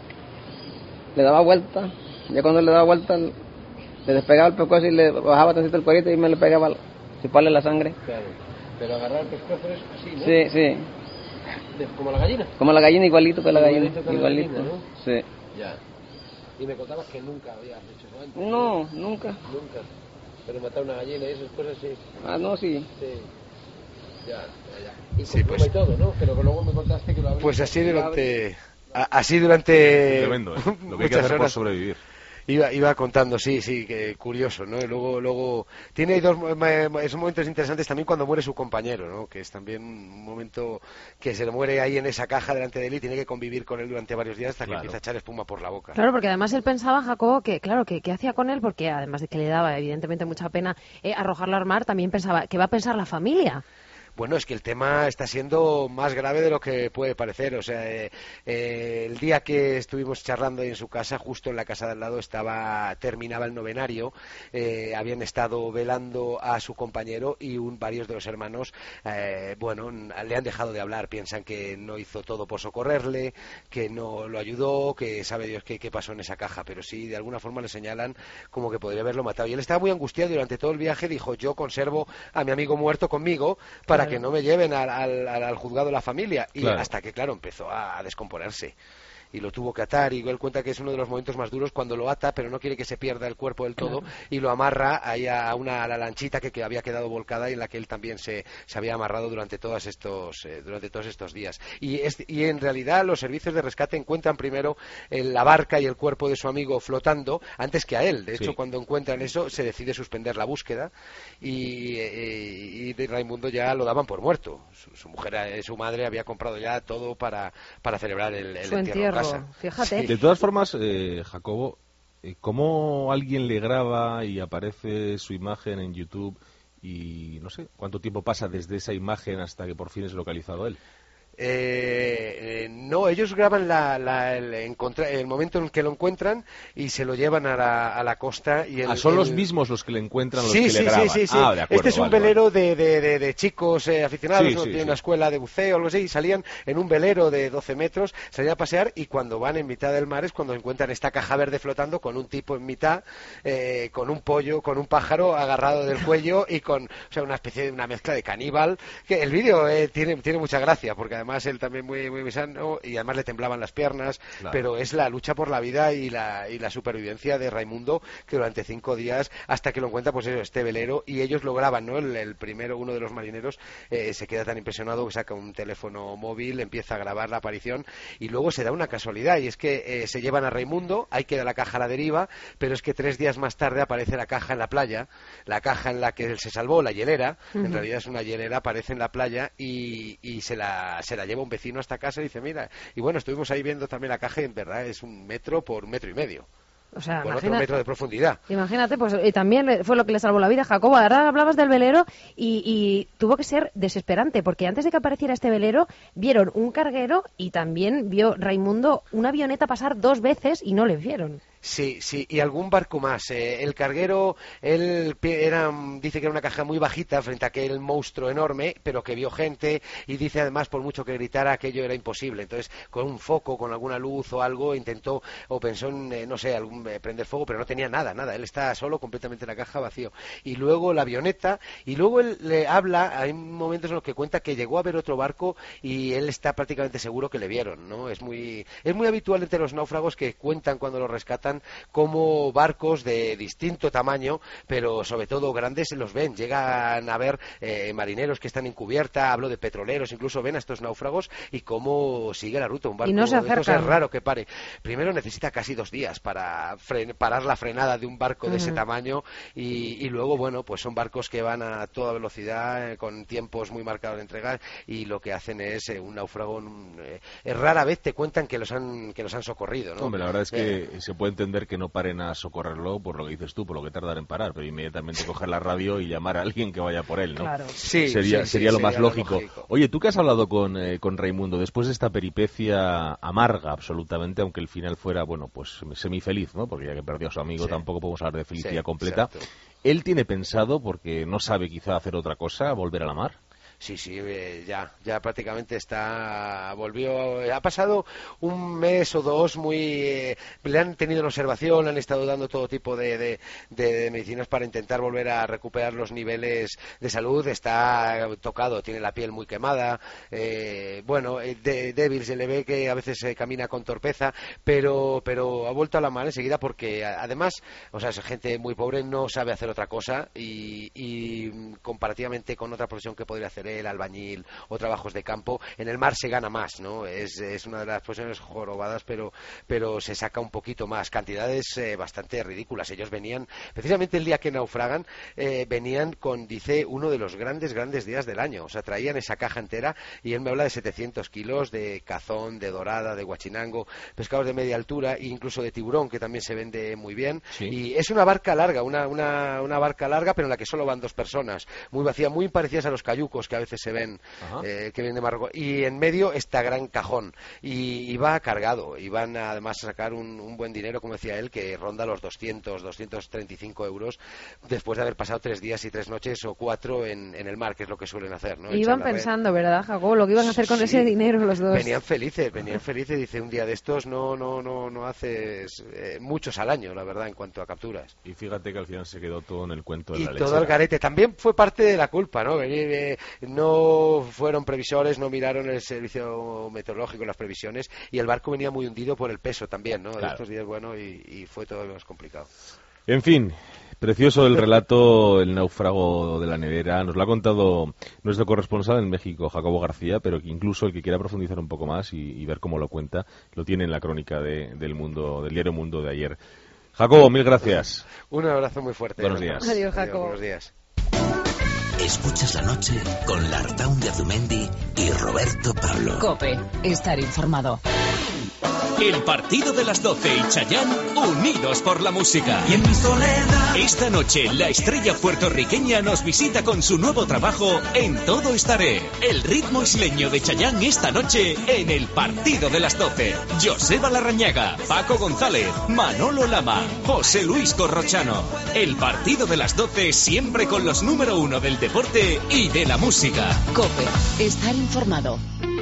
le daba vuelta. Ya cuando le daba vuelta le despegaba el pescuezo y le bajaba tantito el cuerito y me le pegaba chuparle la sangre. Claro. Pero agarrar el pescuezo es así, ¿no? Sí, sí. De, como la gallina. Como la gallina, igualito que la gallina. Igualito. Que igualito. La gallina, ¿no? Sí. Ya. Y me contabas que nunca habías hecho eso antes. No, ¿no? nunca. Nunca. Pero matar una gallina y esas cosas sí. Ah, no, sí. Sí. Ya, ya, ya. Y sí, pues, y todo, ¿no? Pero que luego me contaste que lo habías... Pues así durante... Así durante... Tremendo, ¿eh? Lo que hay que hacer por sobrevivir. Iba, iba contando, sí, sí, que curioso, ¿no? Y luego, luego tiene dos esos momentos interesantes también cuando muere su compañero, ¿no? Que es también un momento que se le muere ahí en esa caja delante de él y tiene que convivir con él durante varios días hasta claro. que empieza a echar espuma por la boca. Claro, porque además él pensaba, Jacobo, que claro, que qué hacía con él, porque además de que le daba evidentemente mucha pena eh, arrojarlo al mar, también pensaba, ¿qué va a pensar la familia? Bueno, es que el tema está siendo más grave de lo que puede parecer. O sea, eh, eh, el día que estuvimos charlando ahí en su casa, justo en la casa de al lado, estaba terminaba el novenario. Eh, habían estado velando a su compañero y un, varios de los hermanos, eh, bueno, le han dejado de hablar. Piensan que no hizo todo por socorrerle, que no lo ayudó, que sabe Dios qué, qué pasó en esa caja. Pero sí, de alguna forma le señalan como que podría haberlo matado. Y él estaba muy angustiado durante todo el viaje. Dijo, yo conservo a mi amigo muerto conmigo para que no me lleven al, al, al juzgado la familia y claro. hasta que claro empezó a descomponerse y lo tuvo que atar, y él cuenta que es uno de los momentos más duros cuando lo ata, pero no quiere que se pierda el cuerpo del todo, claro. y lo amarra ahí a una a la lanchita que, que había quedado volcada y en la que él también se, se había amarrado durante todos estos eh, durante todos estos días. Y, es, y en realidad los servicios de rescate encuentran primero eh, la barca y el cuerpo de su amigo flotando antes que a él. De hecho, sí. cuando encuentran eso, se decide suspender la búsqueda y, eh, y de Raimundo ya lo daban por muerto. Su, su mujer, eh, su madre había comprado ya todo para, para celebrar el, el su entierro, entierro en casa. Fíjate. Sí. De todas formas, eh, Jacobo, eh, ¿cómo alguien le graba y aparece su imagen en YouTube y no sé cuánto tiempo pasa desde esa imagen hasta que por fin es localizado él? Eh, eh, no, ellos graban la, la, el, encontra, el momento en que lo encuentran y se lo llevan a la, a la costa. Y el, ah, son el... los mismos los que le encuentran, los sí, que sí, le graban. Sí, sí, sí. Ah, de acuerdo, este es un vale, velero vale. De, de, de, de chicos eh, aficionados, sí, ¿no? sí, tiene sí. una escuela de buceo o algo así, y salían en un velero de doce metros, salían a pasear y cuando van en mitad del mar es cuando encuentran esta caja verde flotando con un tipo en mitad, eh, con un pollo, con un pájaro agarrado del cuello y con, o sea, una especie de una mezcla de caníbal, que el vídeo eh, tiene, tiene mucha gracia, porque además él también muy muy sano y además le temblaban las piernas, claro. pero es la lucha por la vida y la, y la supervivencia de Raimundo, que durante cinco días, hasta que lo encuentra pues eso, este velero, y ellos lo graban, ¿no? El, el primero, uno de los marineros, eh, se queda tan impresionado que saca un teléfono móvil, empieza a grabar la aparición, y luego se da una casualidad, y es que eh, se llevan a Raimundo, ahí queda la caja a la deriva, pero es que tres días más tarde aparece la caja en la playa, la caja en la que él se salvó, la hielera, uh-huh. en realidad es una hielera, aparece en la playa, y, y se, la, se la lleva un vecino hasta casa y dice, mira, y bueno, estuvimos ahí viendo también la caja y en verdad es un metro por metro y medio. O sea, con imagina... otro metro de profundidad. Imagínate, pues y también fue lo que le salvó la vida. Jacobo, ahora hablabas del velero y, y tuvo que ser desesperante, porque antes de que apareciera este velero, vieron un carguero y también vio Raimundo una avioneta pasar dos veces y no le vieron. Sí, sí, y algún barco más. Eh, el carguero, él era, dice que era una caja muy bajita frente a aquel monstruo enorme, pero que vio gente, y dice además, por mucho que gritara, aquello era imposible. Entonces, con un foco, con alguna luz o algo, intentó o pensó en, eh, no sé, algún, eh, prender fuego, pero no tenía nada, nada. Él estaba solo, completamente en la caja, vacío. Y luego la avioneta, y luego él le habla, hay momentos en los que cuenta que llegó a ver otro barco y él está prácticamente seguro que le vieron, ¿no? Es muy, es muy habitual entre los náufragos que cuentan cuando lo rescatan como barcos de distinto tamaño, pero sobre todo grandes, los ven, llegan a ver eh, marineros que están en cubierta, hablo de petroleros, incluso ven a estos náufragos y cómo sigue la ruta. Un barco y no se de estos es raro que pare. Primero necesita casi dos días para fren parar la frenada de un barco de uh-huh. ese tamaño y, y luego, bueno, pues son barcos que van a toda velocidad, eh, con tiempos muy marcados de entregar, y lo que hacen es eh, un náufrago, eh, rara vez te cuentan que los han que los han socorrido, ¿no? Hombre, la verdad es que eh, se puede entender que no paren a socorrerlo por lo que dices tú, por lo que tardan en parar, pero inmediatamente coger la radio y llamar a alguien que vaya por él, ¿no? Claro. Sí, sería, sí, sería sí, lo más sería lógico. Lo lógico. Oye, tú que has hablado con, eh, con Raimundo, después de esta peripecia amarga absolutamente, aunque el final fuera, bueno, pues semifeliz, ¿no? Porque ya que perdió a su amigo, sí. tampoco podemos hablar de felicidad sí, completa. Exacto. ¿Él tiene pensado, porque no sabe quizá hacer otra cosa, volver a la mar? Sí, sí, eh, ya, ya prácticamente está, volvió, ha pasado un mes o dos muy, eh, le han tenido en observación, le han estado dando todo tipo de, de, de medicinas para intentar volver a recuperar los niveles de salud, está tocado, tiene la piel muy quemada, eh, bueno, eh, de, débil, se le ve que a veces eh, camina con torpeza, pero, pero ha vuelto a la mar enseguida porque además, o sea, es gente muy pobre, no sabe hacer otra cosa y, y comparativamente con otra profesión que podría hacer el albañil o trabajos de campo, en el mar se gana más, ¿no? Es, es una de las profesiones jorobadas, pero, pero se saca un poquito más, cantidades eh, bastante ridículas. Ellos venían, precisamente el día que naufragan, eh, venían con, dice, uno de los grandes, grandes días del año, o sea, traían esa caja entera y él me habla de setecientos kilos de cazón, de dorada, de guachinango, pescados de media altura e incluso de tiburón, que también se vende muy bien, sí. Y es una barca larga, una, una, una barca larga, pero en la que solo van dos personas, muy vacía, muy parecidas a los cayucos que a veces se ven, eh, que vienen de Marruecos, y en medio está gran cajón, y, y va cargado, y van a, además a sacar un, un buen dinero, como decía él, que ronda los doscientos, doscientos treinta y cinco euros, después de haber pasado tres días y tres noches o cuatro en, en el mar, que es lo que suelen hacer, ¿no? Iban pensando, ¿verdad, Jacobo? Lo que iban a hacer con sí, ese dinero los dos. Venían felices, venían felices, dice, un día de estos no, no, no, no haces eh, muchos al año, la verdad, en cuanto a capturas. Y fíjate que al final se quedó todo en el cuento de y la lechera. Y todo el garete, también fue parte de la culpa, ¿no? Venir, eh, no fueron previsores, no miraron el servicio meteorológico, las previsiones, y el barco venía muy hundido por el peso también, ¿no? Claro. Estos días, bueno, y, y fue todo más complicado. En fin, precioso el relato, el náufrago de la nevera. Nos lo ha contado nuestro corresponsal en México, Jacobo García, pero que incluso el que quiera profundizar un poco más y, y ver cómo lo cuenta, lo tiene en la crónica de, del Mundo, del diario Mundo de ayer. Jacobo, mil gracias. Un abrazo muy fuerte. Buenos días. Adiós, Jacobo. Buenos días. Escuchas la noche con Lartaun de Azumendi y Roberto Pablo. COPE. Estar informado. El partido de las doce y Chayanne unidos por la música. Y en mi soledad. Esta noche la estrella puertorriqueña nos visita con su nuevo trabajo En Todo Estaré. El ritmo isleño de Chayanne esta noche en el partido de las doce. Joseba Larrañaga, Paco González, Manolo Lama, José Luis Corrochano. El partido de las doce siempre con los número uno del deporte y de la música. COPE. Estar informado.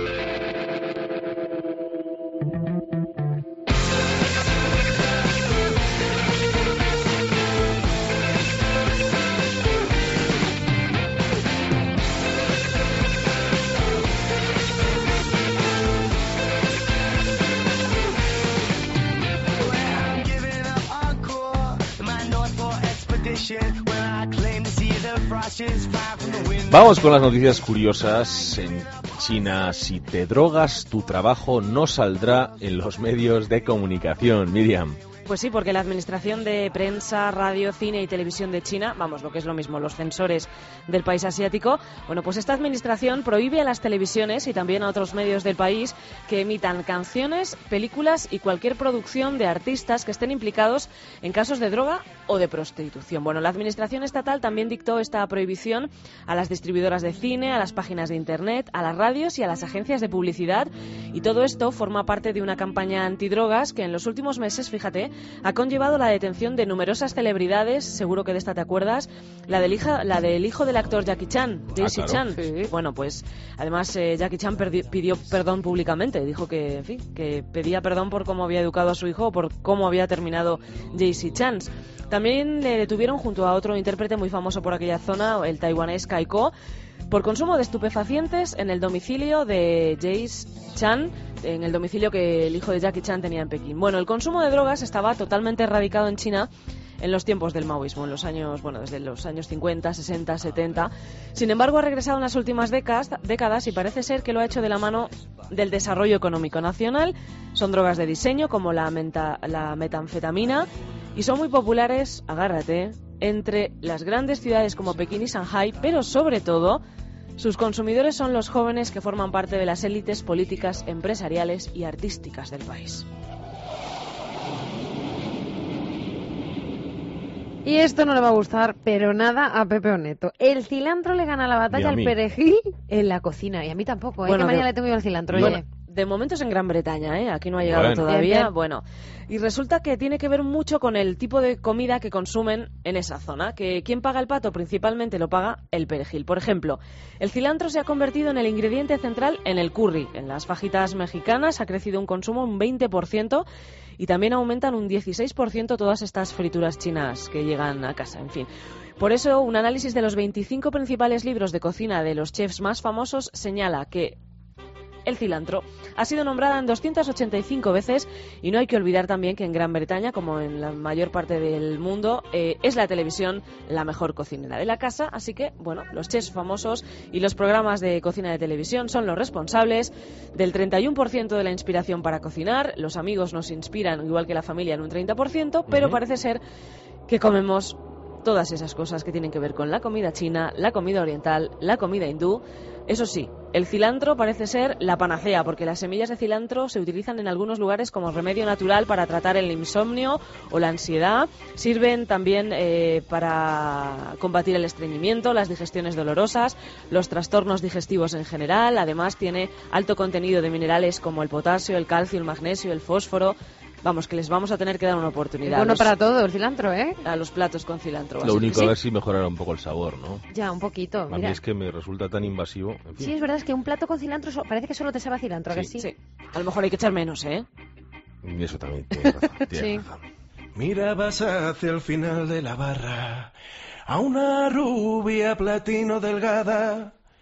Vamos con las noticias curiosas. En China, si te drogas, tu trabajo no saldrá en los medios de comunicación. Miriam. Pues sí, porque la Administración de Prensa, Radio, Cine y Televisión de China, vamos, lo que es lo mismo, los censores del país asiático, bueno, pues esta administración prohíbe a las televisiones y también a otros medios del país que emitan canciones, películas y cualquier producción de artistas que estén implicados en casos de droga o de prostitución. Bueno, la Administración estatal también dictó esta prohibición a las distribuidoras de cine, a las páginas de Internet, a las radios y a las agencias de publicidad, y todo esto forma parte de una campaña antidrogas que en los últimos meses, fíjate, ha conllevado la detención de numerosas celebridades, seguro que de esta te acuerdas, la del, hija, la del hijo del actor Jackie Chan, Jackie ah, claro. Chan. Sí. Bueno, pues además eh, Jackie Chan perdi- pidió perdón públicamente, dijo que, en fin, que pedía perdón por cómo había educado a su hijo o por cómo había terminado Jackie Chan. También le detuvieron junto a otro intérprete muy famoso por aquella zona, el taiwanés Kai Ko, por consumo de estupefacientes en el domicilio de Jace Chan, en el domicilio que el hijo de Jackie Chan tenía en Pekín. Bueno, el consumo de drogas estaba totalmente erradicado en China en los tiempos del maoísmo, en los años, bueno, desde los años cincuenta, sesenta, setenta. Sin embargo, ha regresado en las últimas décadas, décadas y parece ser que lo ha hecho de la mano del desarrollo económico nacional. Son drogas de diseño como la, menta, la metanfetamina y son muy populares, agárrate, entre las grandes ciudades como Pekín y Shanghái, pero sobre todo sus consumidores son los jóvenes que forman parte de las élites políticas, empresariales y artísticas del país. Y esto no le va a gustar, pero nada, a Pepe Oneto. El cilantro le gana la batalla al perejil en la cocina. Y a mí tampoco, ¿eh? Bueno, ¿qué manía de... le tengo yo al cilantro? Bueno, de momento es en Gran Bretaña, ¿eh? Aquí no ha llegado bueno. todavía. Bien, bien. Bueno, y resulta que tiene que ver mucho con el tipo de comida que consumen en esa zona. Que ¿quién paga el pato? Principalmente lo paga el perejil. Por ejemplo, el cilantro se ha convertido en el ingrediente central en el curry. En las fajitas mexicanas ha crecido un consumo un veinte por ciento y también aumentan un dieciséis por ciento todas estas frituras chinas que llegan a casa, en fin. Por eso, un análisis de los veinticinco principales libros de cocina de los chefs más famosos señala que el cilantro ha sido nombrada en doscientas ochenta y cinco veces, y no hay que olvidar también que en Gran Bretaña, como en la mayor parte del mundo, eh, es la televisión la mejor cocinera de la casa, así que, bueno, los chefs famosos y los programas de cocina de televisión son los responsables del treinta y uno por ciento de la inspiración para cocinar. Los amigos nos inspiran, igual que la familia, en un treinta por ciento, pero uh-huh. parece ser que comemos todas esas cosas que tienen que ver con la comida china, la comida oriental, la comida hindú. Eso sí, el cilantro parece ser la panacea, porque las semillas de cilantro se utilizan en algunos lugares como remedio natural para tratar el insomnio o la ansiedad. Sirven también eh, para combatir el estreñimiento, las digestiones dolorosas, los trastornos digestivos en general. Además, tiene alto contenido de minerales como el potasio, el calcio, el magnesio, el fósforo. Vamos, que les vamos a tener que dar una oportunidad. Bueno, los, para todo el cilantro, ¿eh? A los platos con cilantro. Lo único, sí. A ver si mejorará un poco el sabor, ¿no? Ya, un poquito. A mira. mí es que me resulta tan invasivo. En fin. Sí, es verdad, es que un plato con cilantro so- parece que solo te sabe a cilantro, sí. ¿a que sí? Sí. A lo mejor hay que echar menos, ¿eh? Y eso también tiene razón. Tiene sí. razón. Mirabas hacia el final de la barra a una rubia platino delgada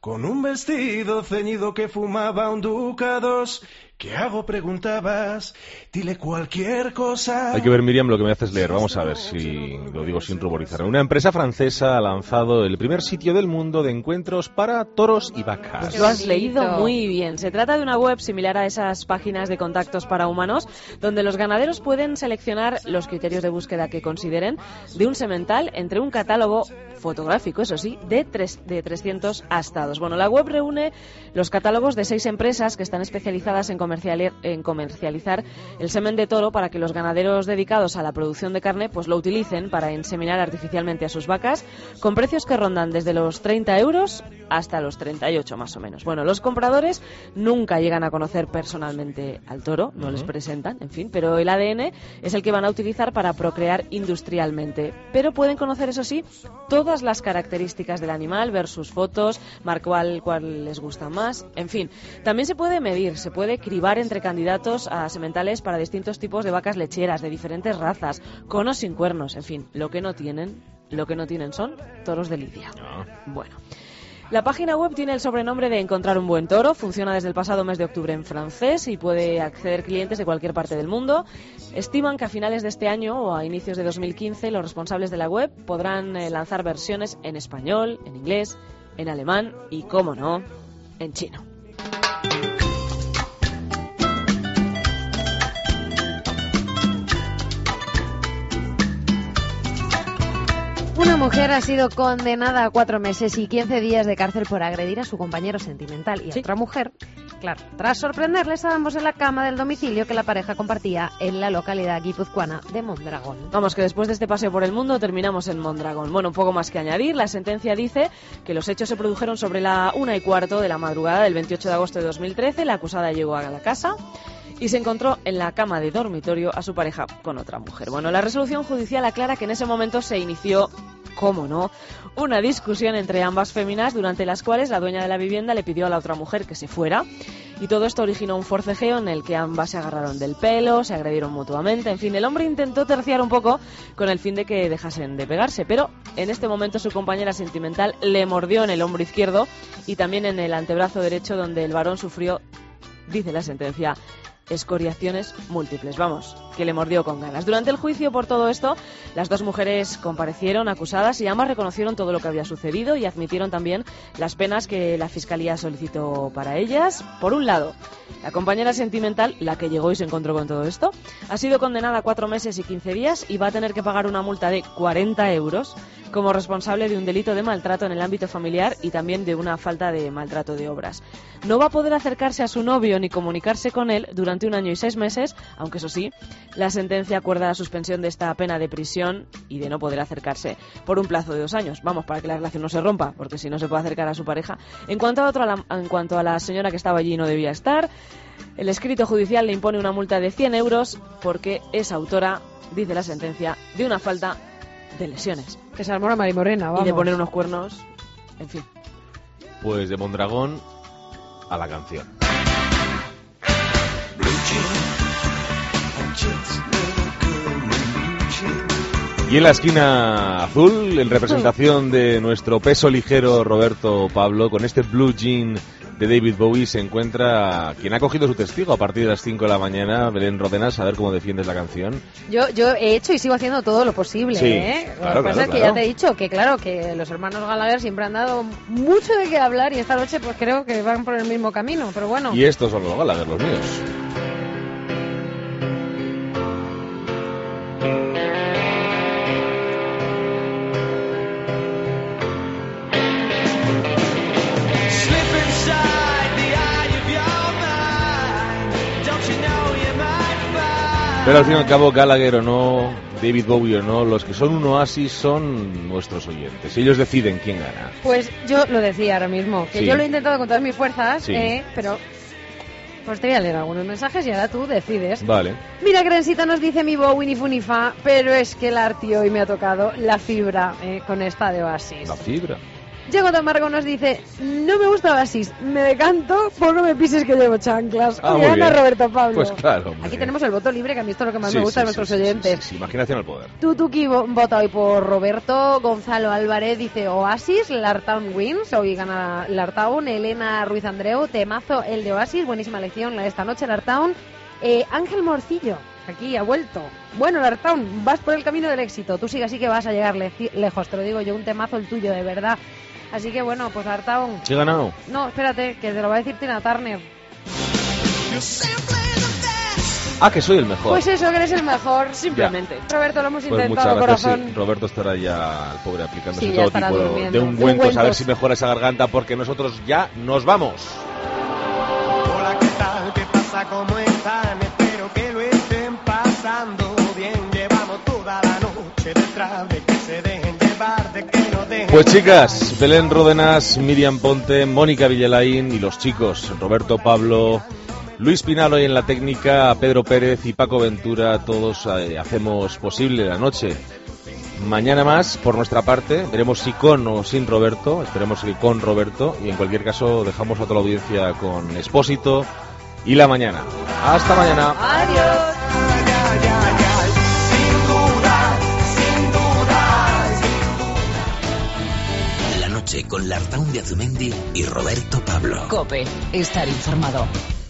con un vestido ceñido que fumaba un Ducados. ¿Qué hago? Preguntabas. Dile cualquier cosa. Hay que ver, Miriam, lo que me haces leer. Vamos a ver si lo digo sin ruborizar. Una empresa francesa ha lanzado el primer sitio del mundo de encuentros para toros y vacas. Pues lo has leído muy bien. Se trata de una web similar a esas páginas de contactos para humanos, donde los ganaderos pueden seleccionar los criterios de búsqueda que consideren de un semental entre un catálogo fotográfico, eso sí, de, tres, de trescientos astados. Bueno, la web reúne los catálogos de seis empresas que están especializadas en, comerciali en comercializar el semen de toro para que los ganaderos dedicados a la producción de carne pues lo utilicen para inseminar artificialmente a sus vacas con precios que rondan desde los treinta euros hasta los treinta y ocho más o menos. Bueno, los compradores nunca llegan a conocer personalmente al toro, no uh-huh. les presentan, en fin, pero el A D N es el que van a utilizar para procrear industrialmente. Pero pueden conocer, eso sí, todas las características del animal, ver sus fotos, marcar cuál, cuál les gusta más, en fin. También se puede medir, se puede cribar entre candidatos a sementales para distintos tipos de vacas lecheras, de diferentes razas, con o sin cuernos, en fin, lo que no tienen, lo que no tienen son toros de lidia. No. Bueno. La página web tiene el sobrenombre de Encontrar un buen toro, funciona desde el pasado mes de octubre en francés y puede acceder clientes de cualquier parte del mundo. Estiman que a finales de este año o a inicios de dos mil quince los responsables de la web podrán eh, lanzar versiones en español, en inglés, en alemán y, cómo no, en chino. Una mujer ha sido condenada a cuatro meses y quince días de cárcel por agredir a su compañero sentimental y a ¿Sí? otra mujer, claro, tras sorprenderles a ambos en la cama del domicilio que la pareja compartía en la localidad guipuzcoana de Mondragón. Vamos, que después de este paseo por el mundo terminamos en Mondragón. Bueno, un poco más que añadir, la sentencia dice que los hechos se produjeron sobre la una y cuarto de la madrugada del veintiocho de agosto de dos mil trece, la acusada llegó a la casa y se encontró en la cama de dormitorio a su pareja con otra mujer. Bueno, la resolución judicial aclara que en ese momento se inició, cómo no, una discusión entre ambas féminas durante las cuales la dueña de la vivienda le pidió a la otra mujer que se fuera y todo esto originó un forcejeo en el que ambas se agarraron del pelo, se agredieron mutuamente, en fin, el hombre intentó terciar un poco con el fin de que dejasen de pegarse, pero en este momento su compañera sentimental le mordió en el hombro izquierdo y también en el antebrazo derecho, donde el varón sufrió, dice la sentencia, escoriaciones múltiples, vamos, que le mordió con ganas. Durante el juicio por todo esto, las dos mujeres comparecieron acusadas y ambas reconocieron todo lo que había sucedido y admitieron también las penas que la Fiscalía solicitó para ellas. Por un lado, la compañera sentimental, la que llegó y se encontró con todo esto, ha sido condenada a cuatro meses y quince días y va a tener que pagar una multa de cuarenta euros como responsable de un delito de maltrato en el ámbito familiar y también de una falta de maltrato de obras. No va a poder acercarse a su novio ni comunicarse con él durante un año y seis meses, aunque eso sí, la sentencia acuerda la suspensión de esta pena de prisión y de no poder acercarse por un plazo de dos años. Vamos, para que la relación no se rompa, porque si no se puede acercar a su pareja. En cuanto a, otro, en cuanto a la señora que estaba allí y no debía estar, el escrito judicial le impone una multa de cien euros porque es autora, dice la sentencia, de una falta de lesiones. Que se armó la marimorena, vamos. Y de poner unos cuernos, en fin. Pues de Mondragón a la canción. Y en la esquina azul, en representación de nuestro peso ligero Roberto Pablo, con este blue jean de David Bowie, se encuentra quien ha cogido su testigo a partir de las cinco de la mañana, Belén Rodenas, a ver cómo defiendes la canción. Yo yo he hecho y sigo haciendo todo lo posible, sí, ¿eh? Claro, lo que pasa claro, es que claro. ya te he dicho que, claro, que los hermanos Gallagher siempre han dado mucho de qué hablar y esta noche pues creo que van por el mismo camino, pero bueno. Y estos son los Gallagher, los míos. Pero al fin y al cabo, Gallagher o no, David Bowie o no, los que son un oasis son nuestros oyentes. Ellos deciden quién gana. Pues yo lo decía ahora mismo, que sí. yo lo he intentado con todas mis fuerzas, sí. eh, pero pues te voy a leer algunos mensajes y ahora tú decides. Vale. Mira, Grencita nos dice mi Bowie ni funifa, pero es que el arti hoy me ha tocado la fibra eh, con esta de Oasis. La fibra. Diego de Amargo nos dice, no me gusta Oasis, me decanto por no me pises que llevo chanclas. Ah, Oye, Ana, Roberto Pablo. Pues claro. Hombre. Aquí tenemos el voto libre, que a mí esto es lo que más sí, me gusta sí, de nuestros sí, oyentes. Sí, sí, sí, imaginación al poder. Tutuki vota hoy por Roberto, Gonzalo Álvarez dice Oasis, Lartown wins, hoy gana Lartown, Elena Ruiz Andreu, temazo el de Oasis, buenísima lección la de esta noche, Lartown. Eh, Ángel Morcillo, aquí ha vuelto. Bueno, Lartown, vas por el camino del éxito, tú sigue así que vas a llegar le lejos, te lo digo yo, un temazo el tuyo, de verdad. Así que bueno, pues Lartown. ¿Sí he ganado? No, espérate, que te lo va a decir Tina Turner. Ah, que soy el mejor. Pues eso, que eres el mejor, simplemente. Ya. Roberto, lo hemos pues intentado, muchas gracias, corazón. Sí. Roberto estará ya, el pobre, aplicándose sí, todo tipo durmiendo. de ungüentos, a ver si mejora esa garganta, porque nosotros ya nos vamos. Hola, ¿qué tal? ¿Qué pasa? ¿Cómo están? Espero que lo estén pasando bien. Llevamos toda la noche detrás de que se dejen llevar, de que no dejen... Pues chicas, Belén Ródenas, Miriam Ponte, Mónica Villelain y los chicos, Roberto Pablo... Luis Pinalo y en la técnica, Pedro Pérez y Paco Ventura, todos eh, hacemos posible la noche. Mañana más, por nuestra parte, veremos si con o sin Roberto, esperemos que con Roberto, y en cualquier caso dejamos a toda la audiencia con Expósito y La Mañana. Hasta mañana. Adiós. La noche con Lartaun de Azumendi y Roberto Pablo. COPE, estar informado.